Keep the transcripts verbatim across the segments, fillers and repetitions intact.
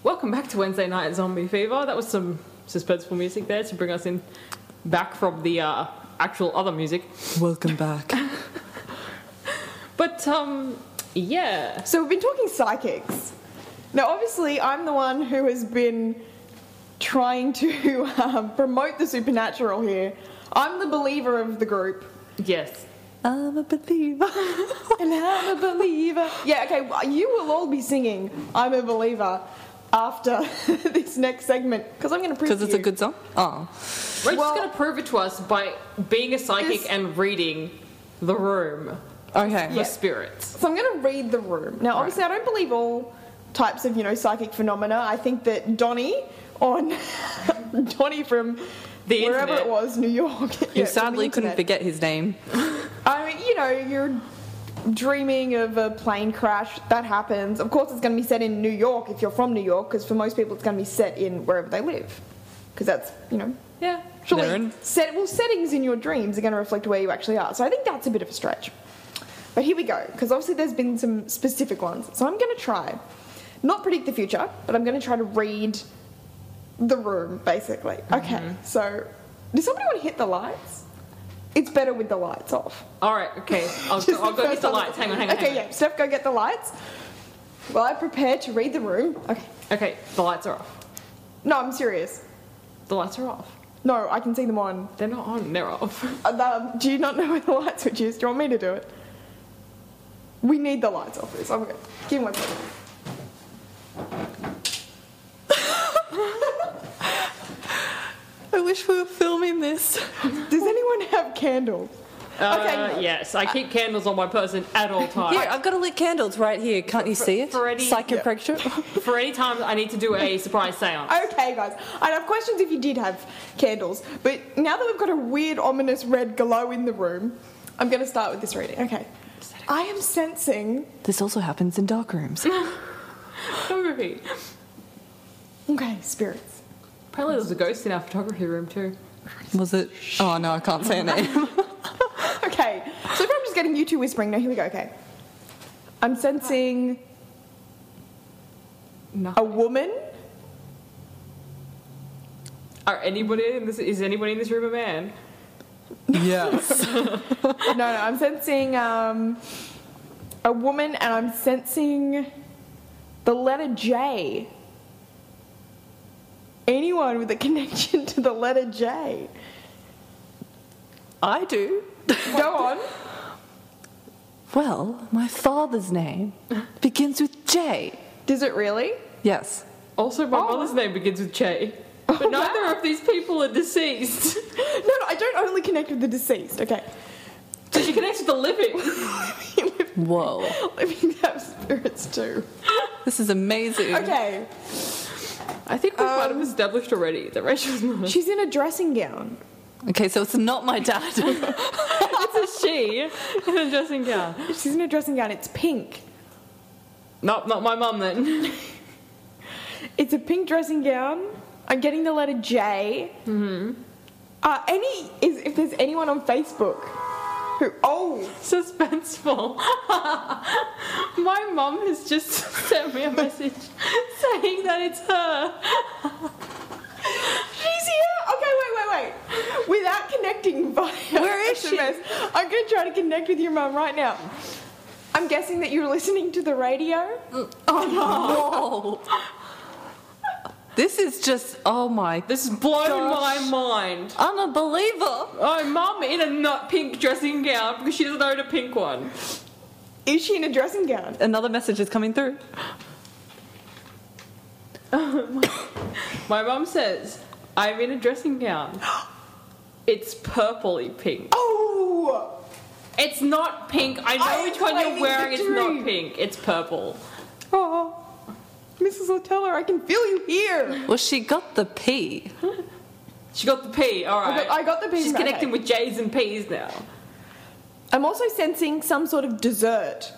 Welcome back to Wednesday Night Zombie Fever. That was some suspenseful music there to bring us in back from the uh, actual other music. Welcome back. But, um, yeah. So we've been talking psychics. Now, obviously, I'm the one who has been trying to um, promote the supernatural here. I'm the believer of the group. Yes. I'm a believer. And I'm a believer. Yeah, okay, well, you will all be singing I'm a believer after this next segment, because I'm going to prove Because to it's you. a good song? Oh. We're Well- just going to prove it to us by being a psychic This- and reading the room Okay. for Yeah. spirits. So I'm going to read the room. Now, obviously, I don't believe all types of, you know, psychic phenomena. I think that Donnie on... Donnie from The wherever internet. it was, New York. You yeah, from the sadly couldn't internet. forget his name. I mean, you know, you're dreaming of a plane crash. That happens. Of course, it's going to be set in New York if you're from New York, because for most people, it's going to be set in wherever they live. Because that's, you know, Yeah. surely They're in- set, well, settings in your dreams are going to reflect where you actually are. So I think that's a bit of a stretch. But here we go, because obviously there's been some specific ones. So I'm going to try, not predict the future, but I'm going to try to read the room, basically. Okay, so does somebody want to hit the lights? It's better with the lights off. All right, okay. I'll, Just I'll go first get the time- lights. Hang on, hang on. Okay, hang on. yeah, Steph, go get the lights. Well, I prepare to read the room. Okay. Okay, the lights are off. No, I'm serious. The lights are off. No, I can see them on. They're not on, they're off. Uh, the- do you not know where the light switch is? Do you want me to do it? We need the lights off this. I'm gonna give me one second. I wish we were filming this. Does anyone have candles? Uh, Okay. Yes, I keep candles on my person at all times. Here, I've got a lit candles right here. Can't you see it? for any- Psychic picture. For any time I need to do a surprise seance. Okay, guys. I'd have questions if you did have candles, but now that we've got a weird, ominous red glow in the room, I'm going to start with this reading. Okay. I am sensing. This also happens in dark rooms. Photography. Okay, spirits. Apparently there's a ghost in our photography room too. Was it? Oh no, I can't say a name. Okay, so if I'm just getting you two whispering, no, here we go. Okay. I'm sensing No. a woman. Are anybody in this? Is anybody in this room a man? Yes. No, no, I'm sensing um, a woman, and I'm sensing the letter J. Anyone with a connection to the letter J. I do. Go on. Well, my father's name begins with J. Does it really? Yes. Also, my Oh. mother's name begins with J. But neither of these people are deceased. No, no, I don't only connect with the deceased. Okay. So she connects with the living. Whoa. Living have spirits too. This is amazing. Okay. I think we might have Um, established already that Rachel's not. She's in a dressing gown. Okay, so it's not my dad. It's a she in a dressing gown. She's in a dressing gown. It's pink. Nope, not my mum then. It's a pink dressing gown. I'm getting the letter J. Mm-hmm. Uh, any is if there's anyone on Facebook who oh Suspenseful. My mum has just sent me a message saying that it's her. she's here. Okay, wait, wait, wait. Without connecting via Where is she? S M S, I'm going to try to connect with your mum right now. I'm guessing that you're listening to the radio. Oh no. This is just, oh my. This has blown Gosh. my mind. I'm a believer. Oh, mum in a not pink dressing gown because she doesn't own a pink one. Is she in a dressing gown? Another message is coming through. My mum says, I'm in a dressing gown. It's purpley pink. Oh! It's not pink. I know I'm which one you're claiming wearing. It's victory. not pink. It's purple. Oh, Missus O'Teller, I can feel you here. Well, she got the P. She got the P. All I right. got, I got the P's. She's okay. connecting with J's and P's now. I'm also sensing some sort of dessert.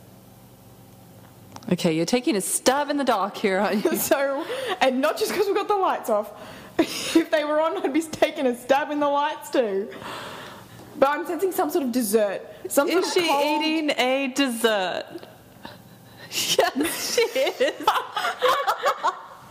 Okay, you're taking a stab in the dark here, aren't you? So, and not just because we've got the lights off. If they were on, I'd be taking a stab in the lights too. But I'm sensing some sort of dessert. Some sort Is of she cold- eating a dessert? Yes, she is.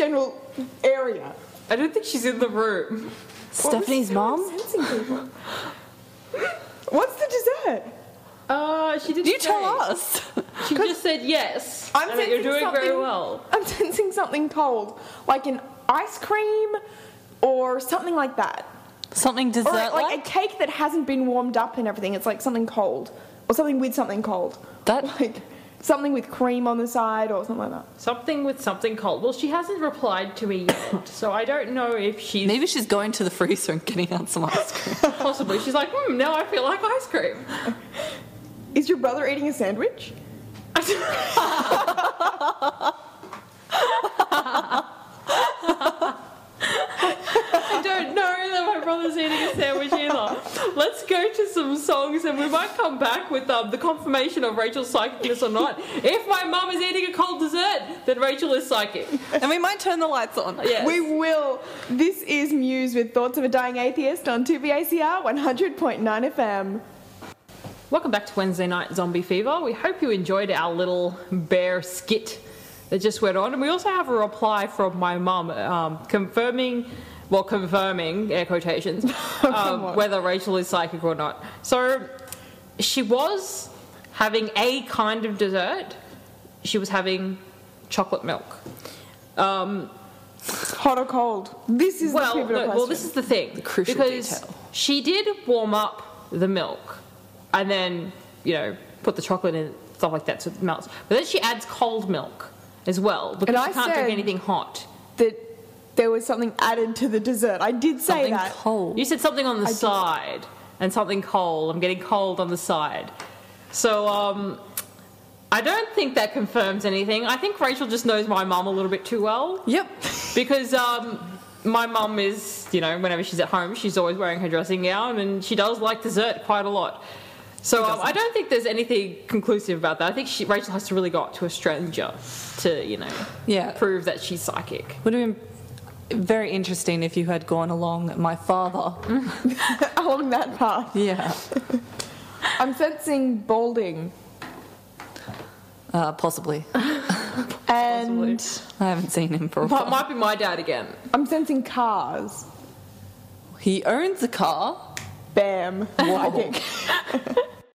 general area. I don't think she's in the room. Stephanie's mom? Sensing people. What's the dessert? Uh, she didn't You say. tell us. She just said yes. I'm and that you're sensing doing very something- well. I'm sensing something cold, like an ice cream or something like that. Something Or dessert like, like? a cake that hasn't been warmed up and everything. It's like something cold. Or something with something cold. That Like something with cream on the side or something like that. Something with something cold. Well, she hasn't replied to me yet, so I don't know if she's maybe she's going to the freezer and getting out some ice cream. possibly. She's like, hmm, now I feel like ice cream. Is your brother eating a sandwich? I don't know that my brother's eating a sandwich either. Let's go to some songs and we might come back with um, the confirmation of Rachel's psychicness or not. If my mum is eating a cold dessert, then Rachel is psychic. And we might turn the lights on. Yes. We will. This is Muse with Thoughts of a Dying Atheist on two B A C R one hundred point nine F M. Welcome back to Wednesday Night Zombie Fever. We hope you enjoyed our little bear skit that just went on. And we also have a reply from my mum um, confirming, well, confirming, air quotations, Come um, on. whether Rachel is psychic or not. So she was having a kind of dessert. She was having chocolate milk. Um, Hot or cold? This is well, the pivotal no, question. well, this is the thing. The crucial because detail. she did warm up the milk and then, you know, put the chocolate in, stuff like that so it melts. But then she adds cold milk as well because And she I can't drink said- anything hot. that there was something added to the dessert. I did say Something that. cold. You said something on the I did. side and something cold. I'm getting cold on the side. So, um, I don't think that confirms anything. I think Rachel just knows my mum a little bit too well. Yep. Because um, my mum is, you know, whenever she's at home, she's always wearing her dressing gown and she does like dessert quite a lot. So um, I don't think there's anything conclusive about that. I think she, Rachel has to really go up to a stranger to, you know, Yeah. prove that she's psychic. Would have been very interesting if you had gone along my father. Along that path. Yeah. I'm sensing balding. Uh, possibly. And I haven't seen him for a Might, while. might be my dad again. I'm sensing cars. He owns a car. Bam. Whoa. Psychic.